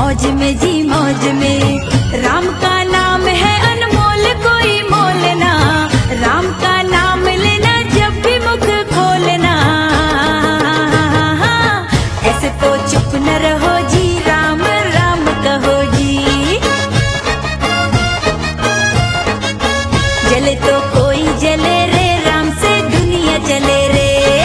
मौज में जी मौज में। राम का नाम है अनमोल कोई मोलना, राम का नाम लेना जब भी मुख खोलना। ऐसे तो चुप न रहो जी, राम राम कहो जी। जले तो कोई जले रे, राम से दुनिया चले रे।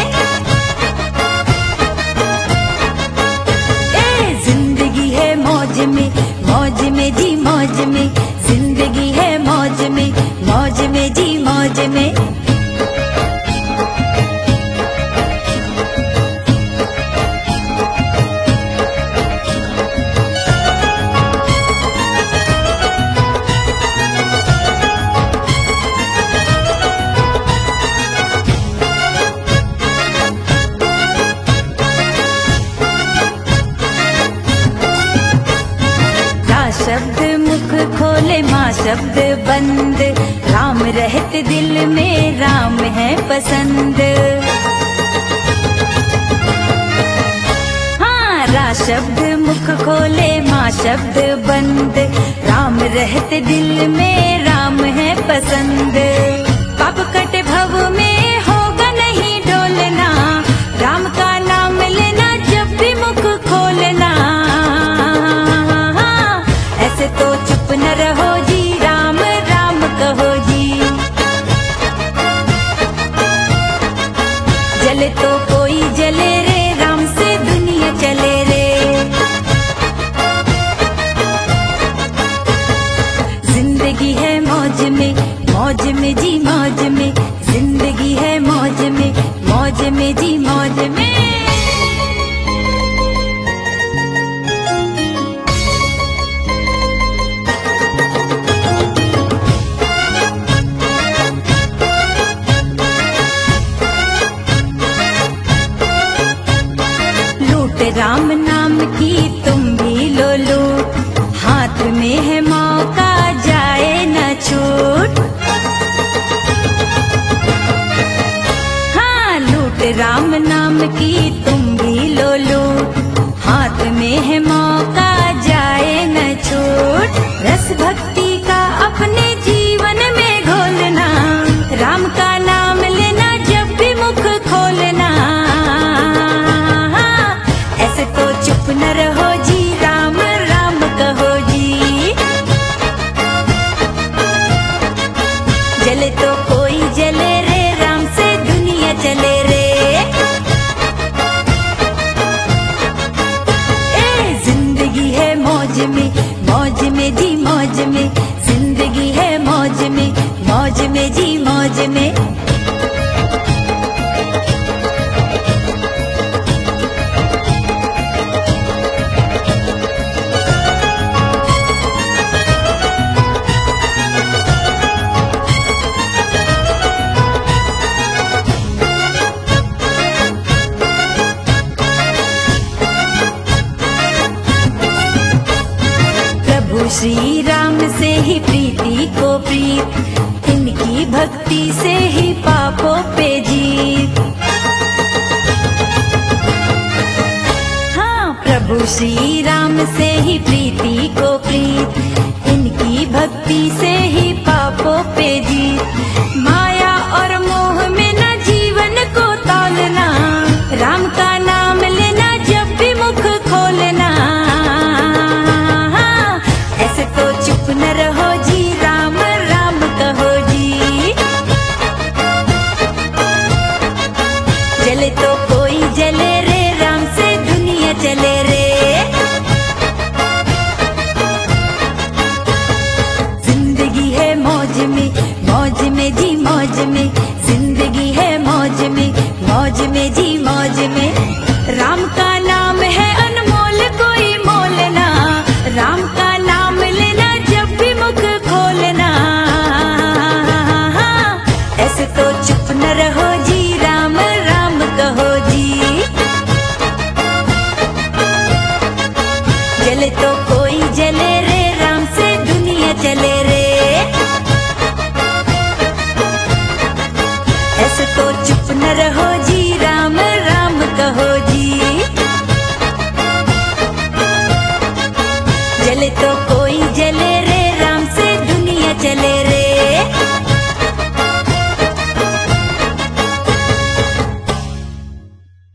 जिंदगी है मौज में, मौज में जी मौज में। जिंदगी है मौज में, मौज में जी मौज में। शब्द मुख खोले माँ शब्द बंद, राम रहते दिल में राम है पसंद। हाँ, रा शब्द मुख खोले माँ शब्द बंद, राम रहते दिल में राम है पसंद। पाप कटे भव में होगा नहीं डोलना, राम का नाम लेना जब भी मुख खोलना। ऐसे तो चुप न रहो जी, राम राम कहो जी। जले तो कोई जले रे, राम से दुनिया चले रे। जिंदगी है मौज में, मौज में जी मौज में। जिंदगी है मौज में, मौज में जी मौज में। राम नाम की तुम भी लो लूट, हाथ में है मौका जाए न छूट। हाँ, लूट राम नाम की तुम भी लो लूट, हाथ में है मौका जाए न छूट। रस भक्ति का अपने जीवन में घोलना, राम का नाम लेना जब भी मुख खोलना। ऐसे तो चुप न रहो जी, राम राम कहो जी। जले तो कोई जले रे, राम से दुनिया चले रे। जिंदगी है मौज में, मौज में जी मौज में। जिंदगी है मौज में, मौज में जी मौज में। श्री राम से ही प्रीति को प्रीत, इनकी भक्ति से ही पापों पे जीत। हाँ, प्रभु श्री राम से ही प्रीति को प्रीत, इनकी भक्ति से ही पापों पे जीत। माया और मोह में न जीवन को तौलना, राम का नाम लेना जब भी मुख खोलना। ऐसे तो चुप न रहो जी, राम राम कहो जी। जले तो कोई जले रे, राम से दुनिया चले रे। जिंदगी है मौज में, मौज में जी मौज में। जिंदगी है मौज में, मौज में जी मौज में। राम का